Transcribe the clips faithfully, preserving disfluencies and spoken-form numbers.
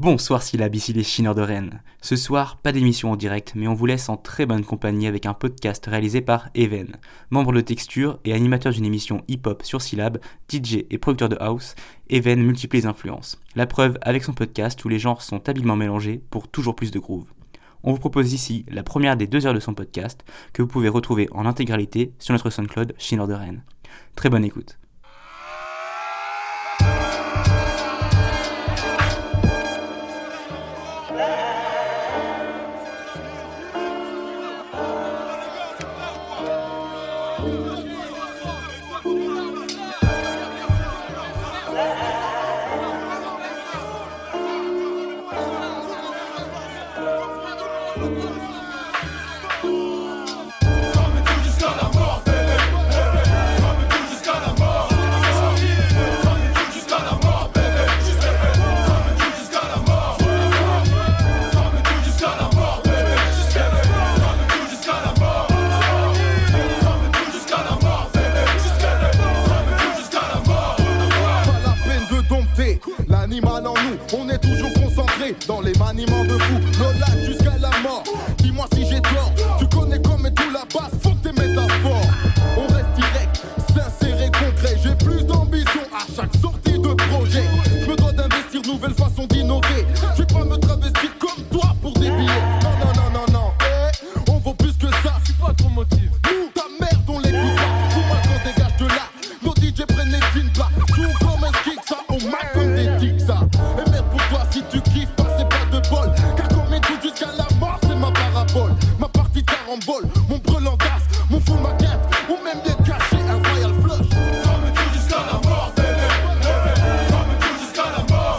Bonsoir Syllab, ici les Chineurs de Rennes. Ce soir, pas d'émission en direct, mais on vous laisse en très bonne compagnie avec un podcast réalisé par Even. Membre de Texture et animateur d'une émission hip-hop sur Syllab, D J et producteur de house, Even multiplie les influences. La preuve avec son podcast où les genres sont habilement mélangés pour toujours plus de groove. On vous propose ici la première des deux heures de son podcast, que vous pouvez retrouver en intégralité sur notre SoundCloud Chineurs de Rennes. Très bonne écoute. L'animal en nous, on est toujours concentré dans les maniements de fou. Lola jusqu'à la mort, dis-moi si j'ai tort. Tu connais comme et tout la base, faut que tes métaphores. On reste direct, sincère et concret. J'ai plus d'ambition à chaque sortie de projet. Je me dois d'investir, nouvelle façon d'innover. Je vais pas me travestir comme toi pour des billets. Non, non, non, non, non, eh, on vaut plus que ça. Je suis pas ton motif. Nous, ta merde, on l'écoute pas. Tout mal qu'on dégage de là. Nos D J prennent les jeans plats. Tout comme un kick, ça, on marque comme des tics, ça. Et merde pour toi si tu kiffes pas, c'est pas de bol. Car comme écoute jusqu'à la mort, c'est ma parabole. Ma partie de carambole, mon brelan d'as, mon full maquette, ou même bien caché un royal flush. Comme tout jusqu'à la mort, bébé, bébé. Comme tout jusqu'à la mort,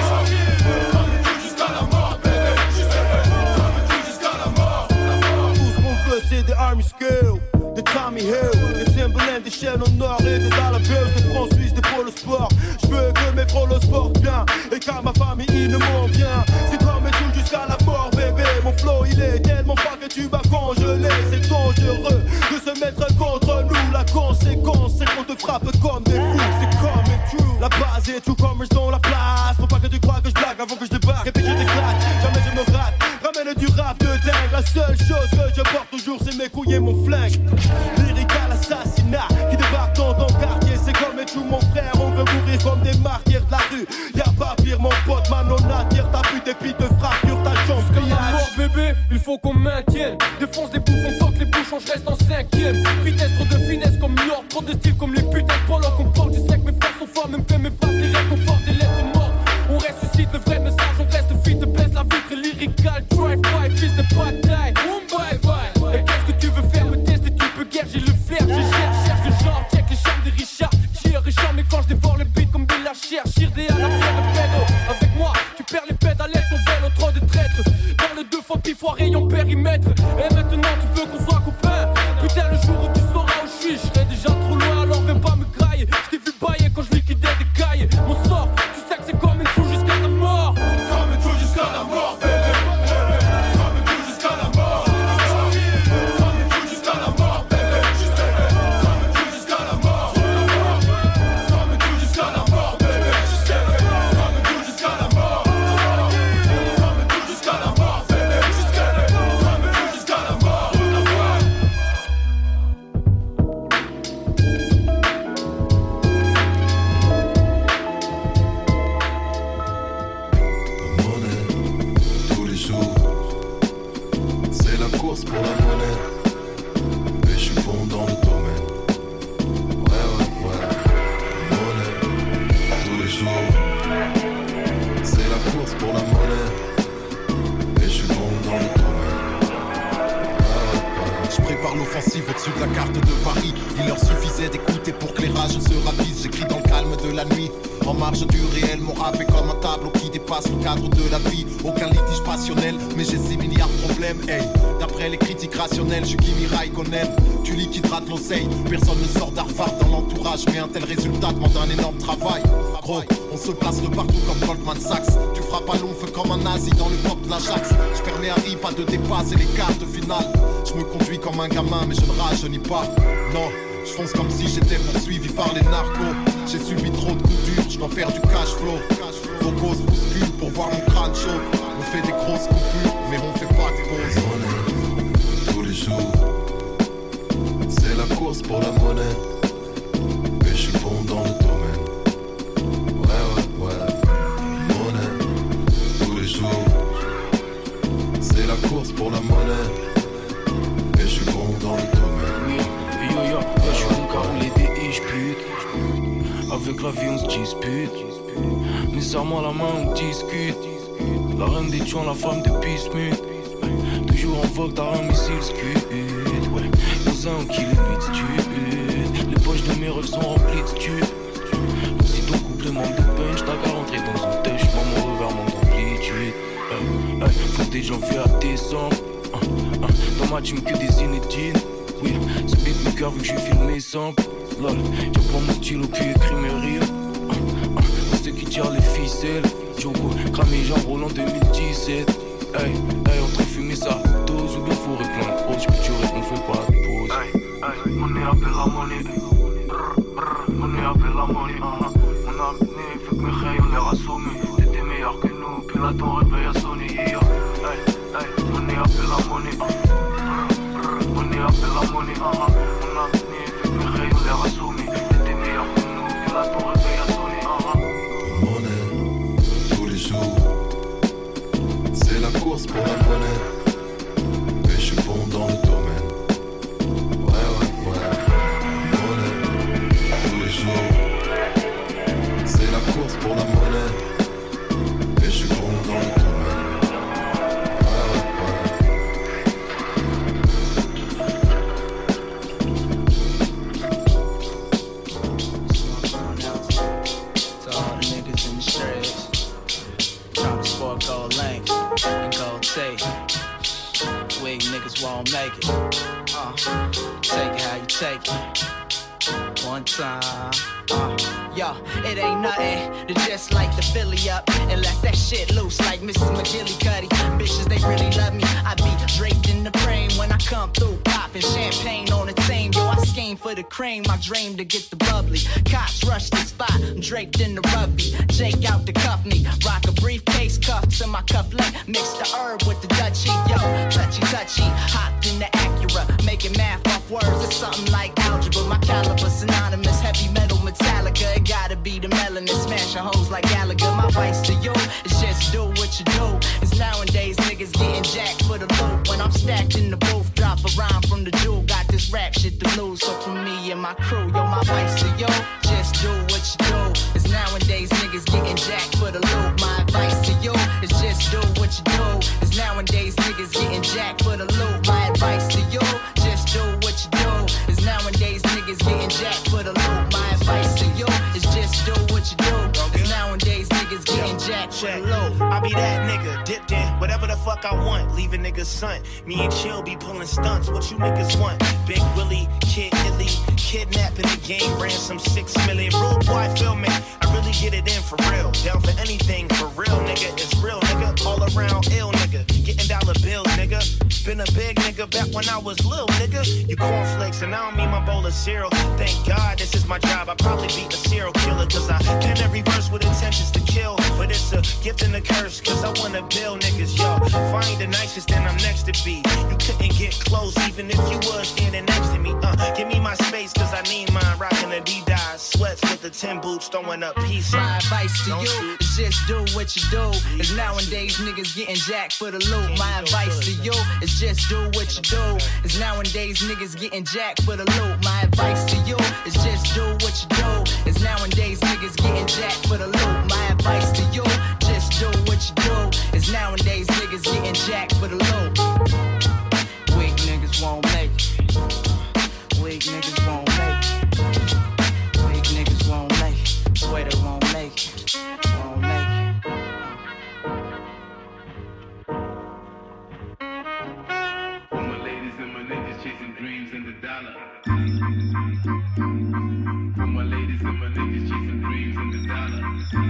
comme tout jusqu'à la mort, bébé, comme tout jusqu'à la mort. Tout ce qu'on veut c'est des army skills, des Tommy Hill, des Timberland, des chaînes en or et des dollar bills, des francs suisses, des pôles sport. Je veux que mes prolos sportent bien et qu'à ma famille ils ne m'ont bien. C'est comme mes tunes jusqu'à la mort, bébé. Mon flow il est tellement fort que tu vas congeler. C'est dangereux de se mettre contre nous. La conséquence c'est qu'on te frappe comme des fous. C'est comme un crew. La base est tout comme je dans la place. Faut pas que tu crois que je blague avant que je débarque et puis je t'éclate. Jamais je me rate. Ramène du rap de dingue. La seule chose que je porte toujours c'est mes couilles et mon flingue. Lyrical assassinat qui débarque dans ton quartier. C'est comme un tout mon frère. On veut mourir comme des martyrs de la rue. Y'a pas pire mon pote. Manona tire ta pute et puis te fracture ta chance. Jusqu'à la mort bébé, il faut qu'on maintienne. Défonce des bouffons, fuck les bouchons, je reste en cinquième. Vitesse trop de finesse comme New York, trop de style comme les putains de polo qu'on porte. Je sais que mes frères sont forts, même que mes phrases les réconfortent des lettres mortes. On ressuscite le vrai message, on reste fit, te baisse la vitre lyrical, drive-by, fils de bataille. Boom, bye bye. Et qu'est-ce que tu veux faire, me tester, tu peux guère, j'ai le flair, j'ai cherche, cherche le genre, check les charmes des Richard. Cheer Richard, mais quand je dévore le beat comme de la chair, cheer des à la pierre de pédo. Avec moi, tu perds les pédalettes, ton vélo, trop de traîtres. Dans le deux fois pif, rayon périmètre. Et maintenant, tu veux qu'on soit copains. Putain, le jour où tu sauras où je suis, je serai déjà trop loin, alors viens pas me grailler. Je t'ai vu bailler quand je liquidais des cailles. Mon sort, tu sais que c'est comme une fou jusqu'à la mort. Comme tout jusqu'à la mort, bébé, bébé. Comme tout jusqu'à la mort, comme tout jusqu'à la mort, bébé, comme tout jusqu'à la mort, comme tout jusqu'à la mort, bébé, comme tout jusqu'à la mort, comme tout jusqu'à la mort, bébé, comme tout jusqu'à la mort. La monnaie, tous les jours, c'est la course pour la monnaie. Et je suis bon dans le domaine. Ouais, ouais, ouais. La monnaie, tous les jours, c'est la course pour la monnaie. Et je suis bon dans le domaine. Ouais, ouais, ouais. Je prépare l'offensive au-dessus de la carte de Paris. Il leur suffisait d'écouter pour que les rages se ravise. J'écris dans le calme de la nuit. En marge du réel, mon rap est comme un tableau qui dépasse le cadre de la vie. Aucun litige passionnel, mais j'ai six milliards de problèmes. Hey, d'après les critiques rationnelles, je suis Kimi Raikkonen. Tu liquideras de l'oseille, personne ne sort d'Harvard dans l'entourage. Mais un tel résultat demande un énorme travail. Gros, on se place de partout comme Goldman Sachs. Tu frappes à long feu comme un nazi dans le pop de l'Ajax. Je permets à Harry pas de dépasser les quarts de finale. Je me conduis comme un gamin, mais je ne rajeunis pas. Non. Je fonce comme si j'étais poursuivi par les narcos. J'ai subi trop de coups durs, je dois faire du cash flow. Vos causes bousculent pour voir mon crâne la vie on se dispute. Mais serre-moi la main on discute. La reine des tuants, la femme de Bismuth. Toujours en vogue, t'as un missile scud. Ouais, dans un qui les nuits tuent. Les poches de mes rêves sont remplies de tubes. Donc si ton couple manque de punch, t'as qu'à rentrer dans un touch. Moi mon revers manque d'amplitude. Hey, hey, faut des janvier à décembre. Uh, uh, dans ma team que des inédines. Oui, ce beat me cœur vu que j'ai filmé simple. Lol, je prends mon stylo puis écris mes rires. Uh, uh, on sait qui tire les ficelles. Diogo, cramé genre Roland deux mille dix-sept. Hey, hey, entre fumer sa dose ou bien fourrer plein de pause. J'peux jurer qu'on fait pas de pause. Hey, hey, money appelle la monnaie. Brr, brr, money appelle la monnaie. Uh-huh. On a amené, fait que mes rayons on les rassommés. T'étais meilleur que nous, puis là ton réveil a sonné. Yeah. Hey, hey, money appelle la monnaie. Brr, brr, money appelle la monnaie. Uh-huh. On a amené, fait que mes rayons on les rassommés. T'étais meilleur que nous, puis là ton réveil a sonné. Uh-huh. Monnaie, tous les jours. C'est la course pour la monnaie. Et je suis bon dans le domaine. Ouais, ouais, ouais. Monnaie, tous les jours. C'est la course pour la monnaie. Et je suis bon dans le domaine. Ouais, ouais, To all the niggas in the streets, tryna sport gold link and gold tape. Weak niggas won't make it. Uh, take it how you take it. One time. Uh, yo, it ain't nothing to just light the Philly up. Unless that shit loose like Missus McGillicuddy. Bitches, they really love me. I be draped in the frame when I come through. Popping champagne on the tame. Yo, I scheme for the cream. I dream to get the bubbly. Cops rush the spot. I'm draped in the rugby. Jake out to cuff me. Rock a briefcase, cuffs in my cufflink. Mix the herb with the Dutchie. Yo, touchy, touchy. Hopped in the Acura. Making math off words. It's something like algebra. My caliber synonymous. Heavy metal Metallica. It gotta be the melanin. Smashing hoes like Gallagher. My advice to you is just do what you do. It's nowadays niggas getting jacked for the loot. When I'm stacked in the booth, drop a rhyme from the jewel. Got this rap shit to lose. So for me and my crew, yo, my advice to you, just do what you do. It's nowadays niggas getting jacked for the loot. My advice to you is just do what you do. It's nowadays niggas getting jacked for the loot. My advice to you, just do what you do. It's nowadays niggas getting jacked for the loot. My advice to you is just do what you do. It's nowadays niggas getting jacked for the loot. I be that nigga, dipped in whatever the fuck I want. Leaving niggas son. Me and Chill be pulling stunts. What you niggas want? Big Willie, Kid Illy, kidnapping the game, ransom six million. Rude boy, feel me? I really get it in for real. Down for anything for real, nigga. It's real, nigga. All around ill, nigga. Getting dollar bills, nigga. Been a big nigga back when I was little, nigga. You cornflakes and I don't mean my bowl of cereal. Thank God this is my job. I probably be a serial killer, cause I pen every verse with intentions to kill. But it's a gift and a curse, cause I wanna build niggas, yo. If I ain't the nicest, then I'm next to be. You couldn't get close, even if you was standing next to me. Uh, give me my space, cause I need mine. Rocking Adidas, sweats with the tin boots, throwing up peace signs. My advice to you is just do what you do. Is nowadays niggas getting jacked for the loot. My advice to you is just do what you do. Is nowadays niggas getting jacked for the loot. My advice to you is just do what you do. Is nowadays niggas getting jacked for the loot. My advice to you, just do what you do. Is nowadays niggas getting jacked for the loot. Weak niggas won't make it. Weak niggas won't make it. Weak niggas won't make it. Swear they won't make it. Won't make it. For my ladies and my niggas chasing dreams and the dollar. For my ladies and my niggas chasing dreams and the dollar.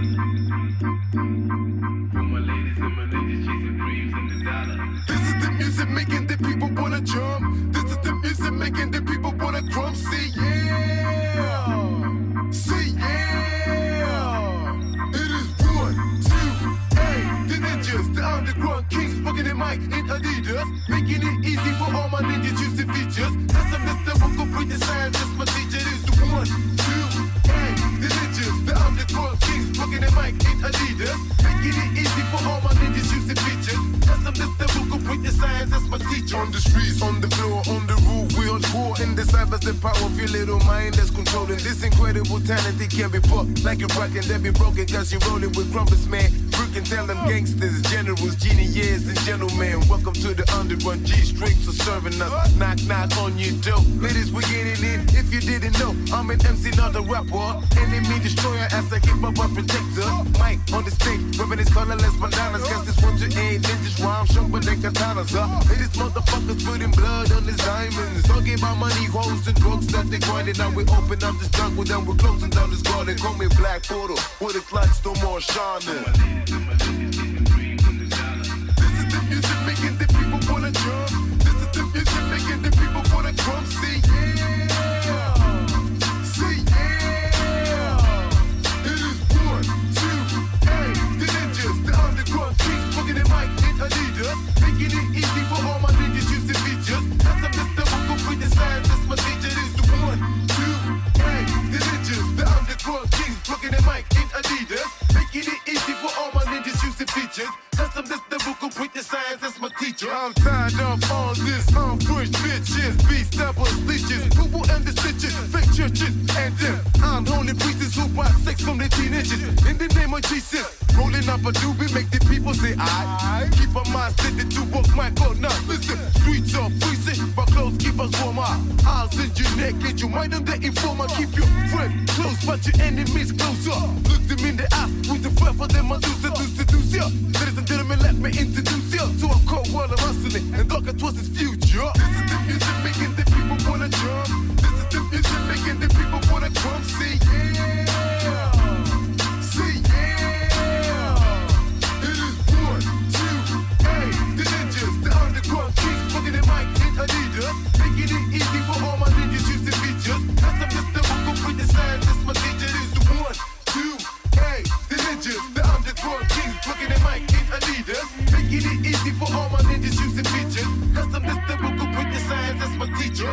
For my ladies and my niggas chasing dreams and the dollar. This is the music making the people wanna jump. This is the music making the people wanna crump. See, yeah. See, yeah. It is one, two, hey. The ninjas, the underground kings, fucking the mic in Adidas. Making it easy for all my ninjas using features. That's the Mister Vocal Breathe Science, that's my teacher. It is the one, two, hey. The ninjas, the underground kings, fucking the mic in Adidas. Making it easy for all my ninjas using features. That's the Custom this the book of with the science, that's my teacher. On the streets, on the floor, on the roof, we on tour. In the cyphers, the power of your little mind that's controlling this incredible talent. It can be put like a rock and then be broken, cause you're rolling with crumpets, man. You can tell them gangsters, generals, genius, and gentlemen. Welcome to the underground. G-strings are serving us. Knock, knock on your door. Ladies, we're getting in. If you didn't know, I'm an M C, not a rapper. Enemy destroyer as a hip-hop protector. Mike on the stage, rubbing his colorless bananas. Guess this one to eight ninjas rhyme sharper than katanas. Uh. These motherfuckers putting blood on his diamonds. Talking about money, hoes, and drugs that they grinding. Now we open up this jungle, then we're closing down this garden. Call me Black Portal, with a clock still more shining. This is the music making the people wanna jump. This is the music making the people wanna drum. See, yeah. See, yeah. It is one, two, hey, the ninjas, the underground kings, fucking the mic in Adidas, making it easy for all my niggas using features. That's the Mister Vocal with the science, that's my teacher. It is the one, two, hey, the ninjas, the underground kings, fucking the mic in Adidas, making it easy for all my niggas using features. That's the Mister Vocal with the science, that's my teacher. I'm tired of all this unfresh bitches, beast steppers, leeches, poo and the stitches, fake churches, and them unholy priests who buy sex from their teenagers. In the name of Jesus, rolling up a doobie, make the people say I. Keep our minds steady to walk my code. Now listen, streets are freezing, but clothes keep us warmer. I'll send you naked, you mind on the informer. Keep your friends close, but your enemies closer. Look them in the eye with the breath of them Medusa to seduce ya. Ladies and gentlemen, let me introduce ya to a cold world of hustling, and darker towards its future. This is the music making the people wanna jump. This is the music making the people wanna come. See, yeah. See, yeah. It is one, two, hey, the ninjas, the underground kings, fucking the mic in Adidas, making it easy for all my niggas using features. That's the Mister Vocal with the science, that's my teacher. It is the one, two, hey, the ninjas, the underground kings, fucking the mic in Adidas, making it easy for all my niggas using features. That's the Mister Vocal with the science, that's my teacher.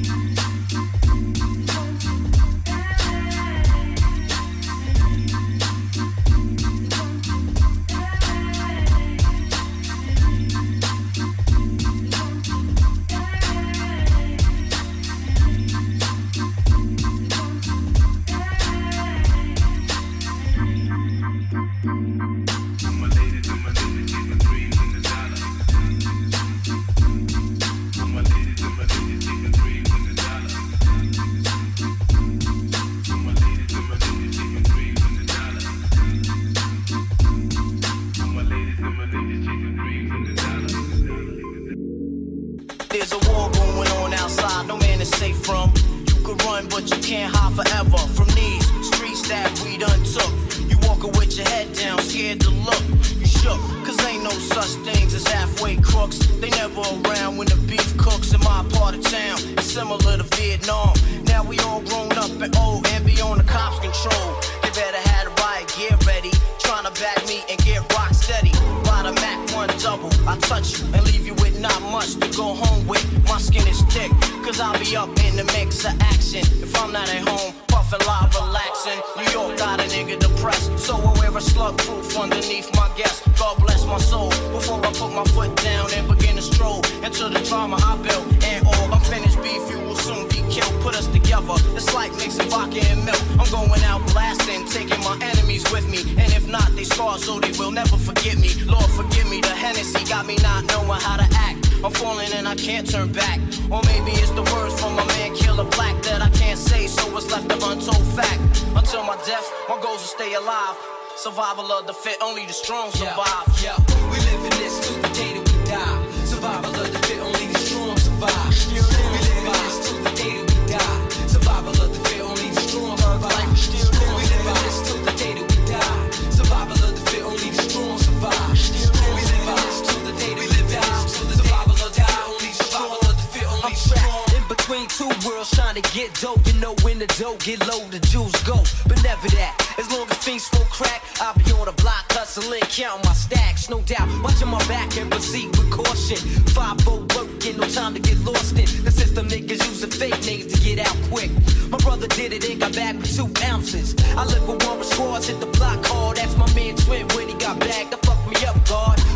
There's a war going on outside, no man is safe from. You could run, but you can't hide forever from these streets that we done took. You walking with your head down, scared to look. You shook, cause ain't no such things as halfway crooks. They never around when the beef cooks in my part of town. It's similar to Vietnam. Now we all grown up and old and beyond the cops' control. They better have the riot gear ready, trying to back me and get rock steady. By the Mac one double, I touch you and leave you with not much to go home with. My skin is thick, cause I'll be up in the mix of action. If I'm not at home, puffin' live, relaxing. New York got a nigga depressed, so I wear a slug proof underneath my guest. God bless my soul, before I put my foot down and begin to stroll into the drama I built. And all unfinished beef, you will soon be killed. Put us together, it's like mixing vodka and milk. I'm going out blasting, taking my enemies with me. And if not, they scar so they will never forget me. Lord forgive me, the Hennessy got me not knowing how to act. I'm falling and I can't turn back. Or maybe it's the words from my man Killer Black that I can't say, so it's left an untold fact. Until my death, my goals will stay alive. Survival of the fit, only the strong survive. Yeah, yeah. We live in this till the day that we die. Survival of the fit, only the strong survive. We live in this till the day that we die. Survival of the fit, only the strong survive. We live in this till the day that we die. Survival of the fit, only the strong survive. We live in this till the day that we die. Survival of the fit, only survival of the fit, only strong. In between two worlds, trying to get dope. You know when the dope get low, the juice go. But never that. As long as fiends smoke crack, I'll be on the block hustling, counting my stacks. No doubt, watching my back and proceed with caution. five oh working, no time to get lost in. The system niggas using fake names to get out quick. My brother did it and got back with two ounces. I live with one response, hit the block hard. That's my man Twin when he got bagged. I fucked me up, God.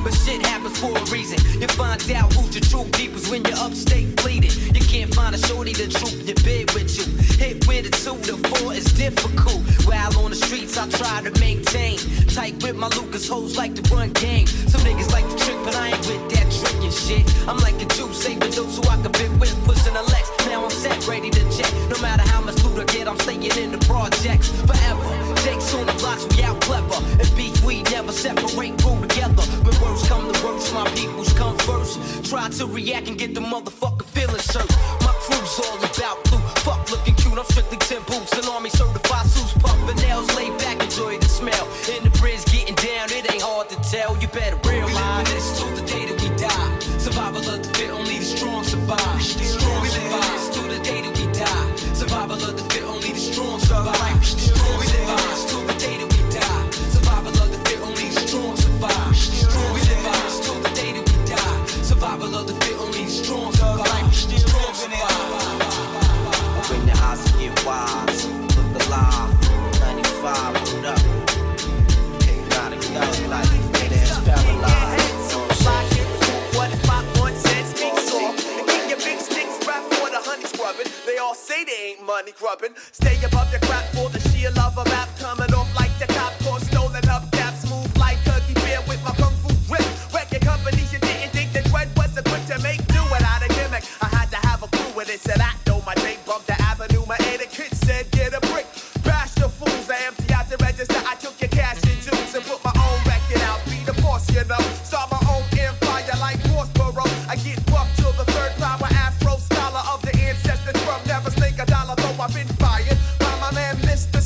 but shit happens for a reason. You find out who's your true deepers when you're upstate bleeding. You can't find a shorty to troop your bed with you. Hit with a two to four is difficult. While on the streets I try to maintain. Tight with my Lucas hoes like to run game. Some niggas like to trick, but I ain't with that tricking shit. I'm like a Jew, saving those who I can fit with, pushing a Lex. Now I'm set, ready to check. No matter how much loot I get, I'm staying in the projects forever. Jake's on the blocks, we out clever. And beef, we never separate, grow together. When words come to worst, my peoples come first. Try to react and get the motherfucker feeling hurt. My crew's all about blue. Fuck looking cute, I'm strictly ten boots. An army certified suits, puffin' nails, lay back, enjoy the smell. In the bridge, getting down, it ain't hard to tell. You better realize this till the day that we die. Survival of the fit, only the strong survive. Strong survive till the day that we die. Survival of the fit, only the strong survive. Strong survive till the day that we die. Survival of the fit, only the strong survive. Strong survive till the day that we die. Survival of the fit, only the strong survive. Strong survive. When your eyes get wise, look alive. ninety-five, hold up. Hey, not a go, like it is paralyzed. What if my one cent speaks off? And keep your big sticks wrapped for the honey scrubbing. They all say they ain't money grubbing. Stay above the crap for the sheer love of rap. Coming off like the cop car, stolen hubcaps. Move like Huggy Bear with my kung fu grip. Wrecking companies, you didn't think the dread was equipped to make do without a gimmick. I had to have a clue with it, said I know my day bumped the avenue. My etiquette said get a brick. Bash the fools, I empty out the register. I took your cash and juice and put my own record out. Be the boss, you know. Start my own empire like Prospero. I get buff till the third power Afro scholar of the ancestors from never snake a dollar, though I've been fired by my man Mister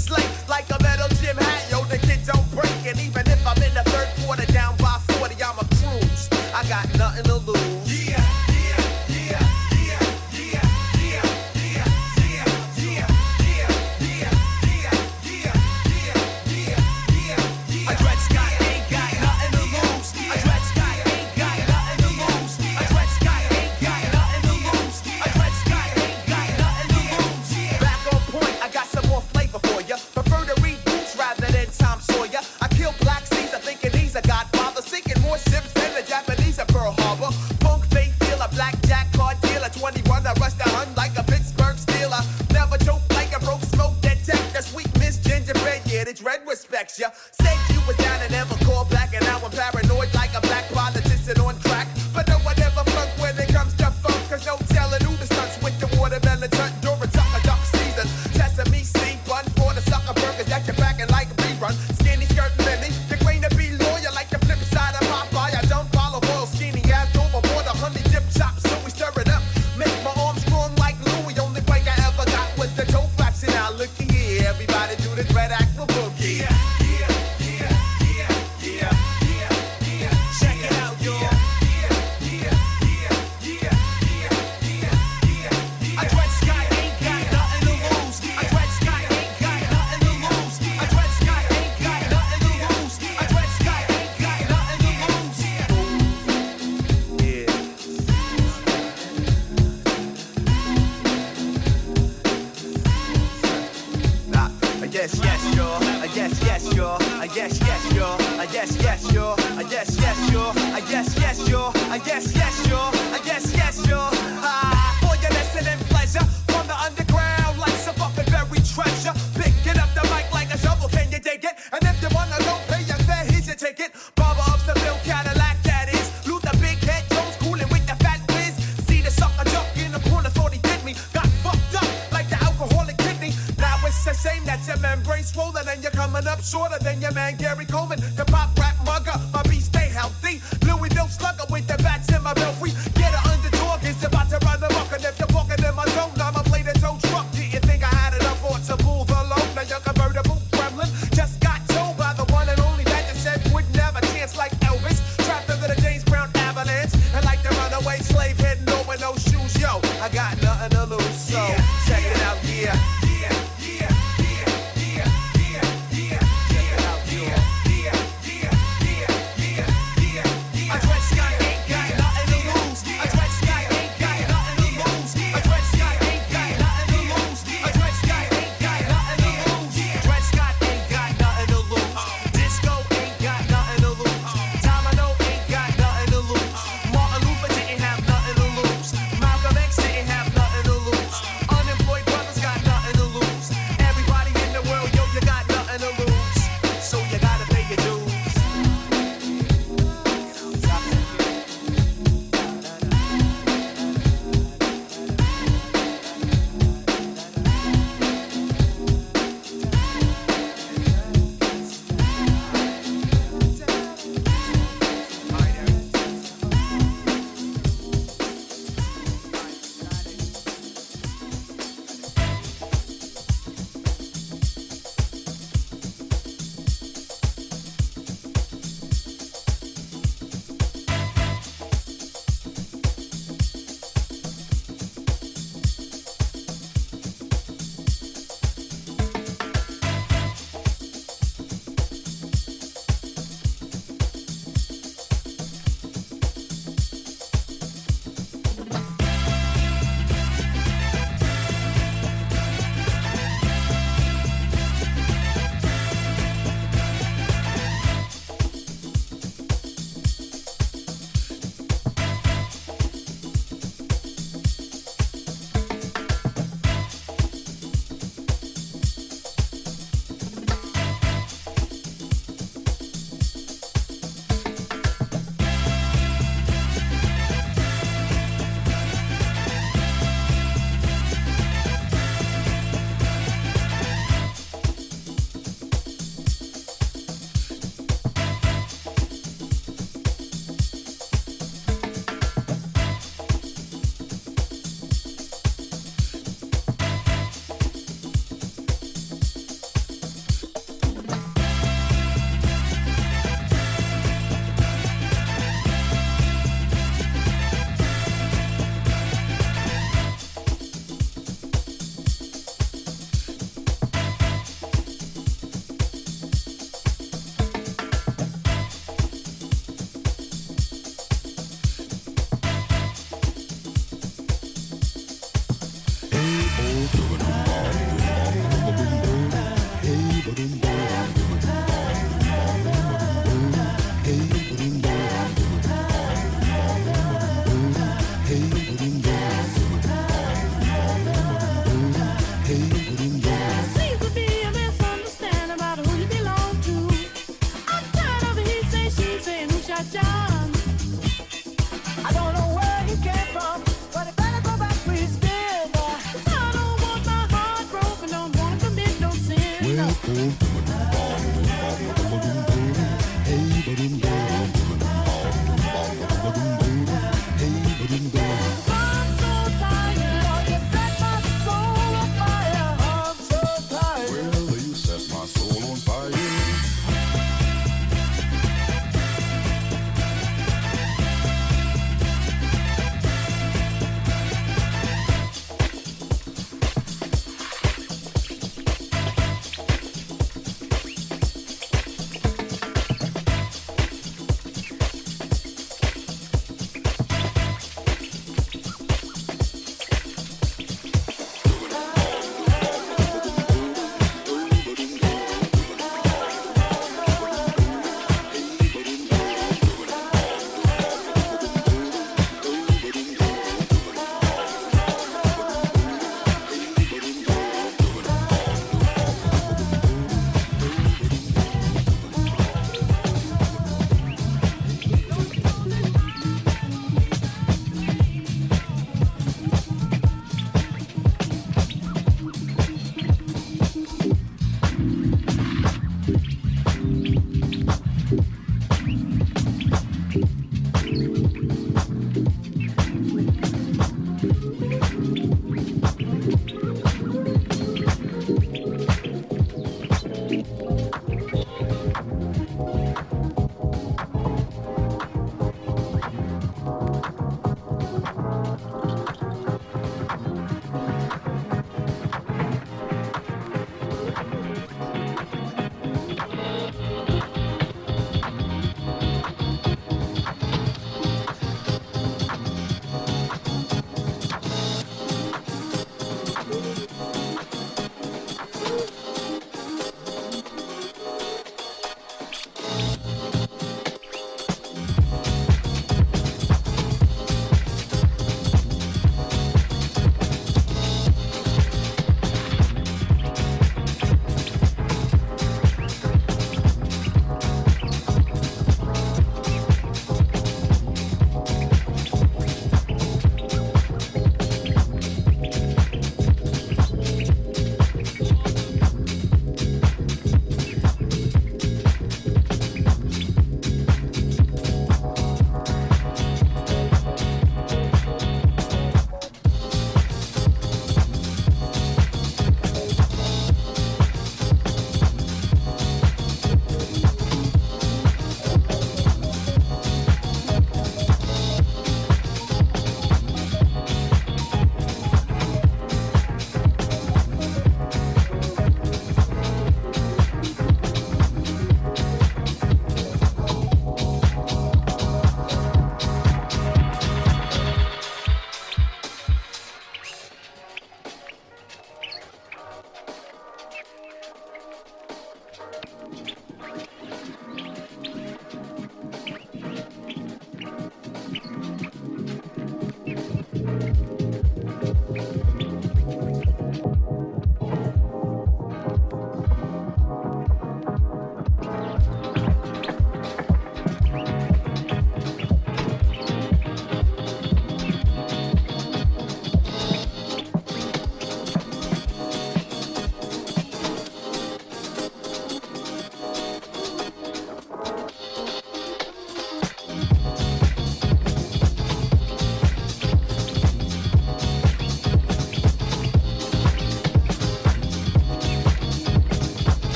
Thank you.